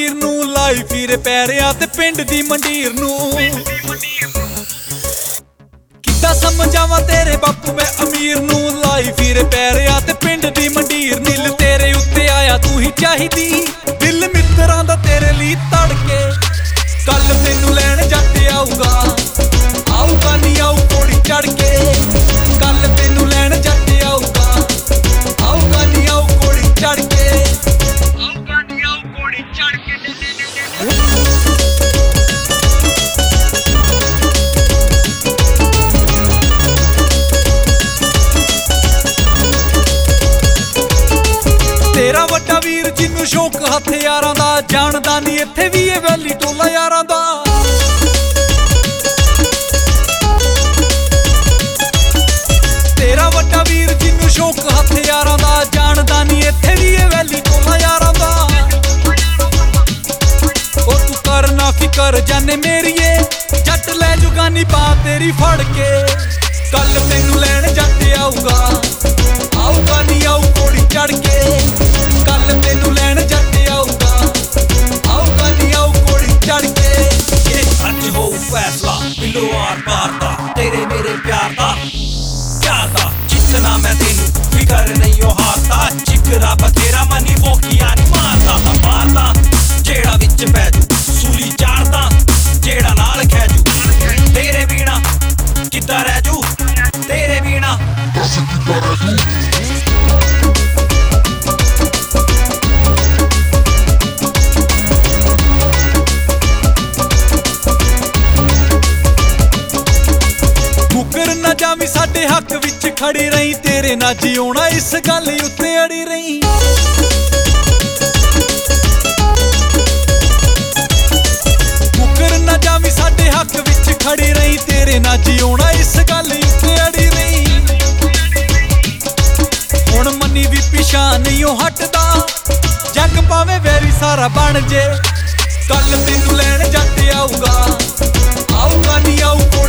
ਵੀਰ ਨੂੰ ਲਾਈ ਫੀਰੇ ਪੈਰਿਆਂ ਤੇ ਪਿੰਡ ਦੀ ਮੰਡੀਰ ਨੂੰ। ਕਿੱਦਾਂ ਸਮਝਾਵਾਂ ਤੇਰੇ ਬਾਪੂ ਮੈਂ ਅਮੀਰ ਨੂੰ ਲਾਈ ਫੀਰੇ ਪੈਰਿਆਂ ਤੇ ਪਿੰਡ ਦੀ ਮੰਡੀਰ। ਨੀਲ ਤੇਰੇ ਉੱਤੇ ਆਇਆ ਤੂੰ ਹੀ ਚਾਹੀਦੀ, ਦਿਲ ਮਿੱਤਰਾਂ ਦਾ ਤੇਰੇ ਲਈ ਤੜਕੇ। ਕੱਲ ਤੈਨੂੰ ਲੈਣ ਜੱਟ ਆਊਗਾ, ਆਊਗਾ ਨੀ ਆਊ ਕੋੜੀ ਚੜ ਕੇ। ਕੱਲ ਤੈਨੂੰ ਲੈਣ ਜੱਟ ਆਊਗਾ, ਆਊਗਾ ਨੀ ਆਊ ਕੋੜੀ ਚੜ ਕੇ। ਆਊਗਾ ਨੀ ਆਊ ਕੋੜੀ ਚੜ ਕੇ। ਤੇਰਾ ਵੱਡਾ ਵੀਰ ਜਿਹਨੂੰ ਸ਼ੌਕ ਹਥਿਆਰਾਂ ਦਾ, ਜਾਣਦਾ ਨੀ ਇੱਥੇ ਵੀ ਇਹ ਵੈਲੀ ਟੋਲਾ ਯਾਰਾਂ ਦਾ। ਤੇਰਾ ਵੱਡਾ ਵੀਰ ਜਿਹਨੂੰ ਸ਼ੌਕ ਹਥਿਆਰਾਂ ਦਾ, ਜਾਣਦਾ ਨੀ ਇੱਥੇ ਵੀ ਇਹ ਵੈਲੀ ਟੋਲਾ ਯਾਰਾਂ ਦਾ। ਉਹ ਤੂੰ ਕਰ ਨਾ ਫਿਕਰ ਜਾਨੇ ਮੇਰੀਏ, ਜੱਟ ਲੈ ਜੂਗਾ ਨੀ ਪਾ ਤੇਰੀ ਫੜ ਕੇ। ਕੱਲ ਤੈਨੂੰ ਲੈਣ ਜੱਟ ਆਊਗਾ, ਆਊਗਾ ਨੀ ਆਊ ਕੋੜੀ ਚੜ ਕੇ। ਕੱਲ ਤੈਨੂੰ ਲੈਣ ਜੱਟ ਆਊਗਾ, ਆਊਗਾ ਨੀ ਆਊ ਕੋੜੀ ਚੜ ਕੇ। ਇਹ ਅੱਜ ਹੋਊ ਫੈਸਲਾ ਬਿੱਲੋ ਆਰ ਪਾਰ ਦਾ, ਤੇਰੇ ਮੇਰੇ ਪਿਆਰ ਦਾ ਜਿੱਤਣਾ ਮੈਂ ਤੈਨੂੰ ਫਿਕਰ ਨਹੀਂ ਉਹ ਹਾਰਦਾ। ਜਿਗਰਾ ਬਥੇਰਾ ਮਨੀ ਵੋਕੀਆਂ ਨੀ ਮਾਰਦਾ ਜਿਹੜਾ ਵਿੱਚ ਪੈ ਜੂ ਸੂਲੀ ਚਾੜਦਾ, ਜਿਹੜਾ ਨਾਲ ਖੈ ਜੂ ਤੇਰੇ ਬਿਨਾ ਕਿੱਦਾਂ ਰਹਿ ਜੂ, ਤੇਰੇ ਬਿਨਾ ਦੱਸ ਕਿੱਦਾਂ ਰਹਿ ਜੂ। ਮੁਕਰ ਨਾ ਜਾਵੀਂ ਸਾਡੇ ਹੱਕ ਵਿੱਚ ਖੜੀ ਰਹੀ, ਤੇਰੇ ਨਾਲ ਜਿਉਣਾ ਇਸ ਗੱਲ ਉੱਤੇ ਅੜੀ ਰਹੀ। ਮੁਕਰ ਨਾ ਜਾਵੀਂ ਸਾਡੇ ਹੱਕ ਵਿੱਚ ਖੜੀ ਰਹੀ, ਤੇਰੇ ਨਾਲ ਜਿਉਣਾ ਇਸ ਗੱਲ ਉੱਤੇ ਅੜੀ ਰਹੀ। ਹੁਣ ਮੰਨੀ ਵੀ ਪਿਛਾ ਨਹੀਂ ਉਹ ਹਟਦਾ, ਜੱਗ ਪਾਵੇਂ ਵੈਰੀ ਸਾਰਾ ਬਣ ਜੇ। ਕੱਲ ਤੈਨੂੰ ਲੈਣ ਜੱਟ ਆਊਗਾ, ਆਊਗਾ ਨੀ ਆਊ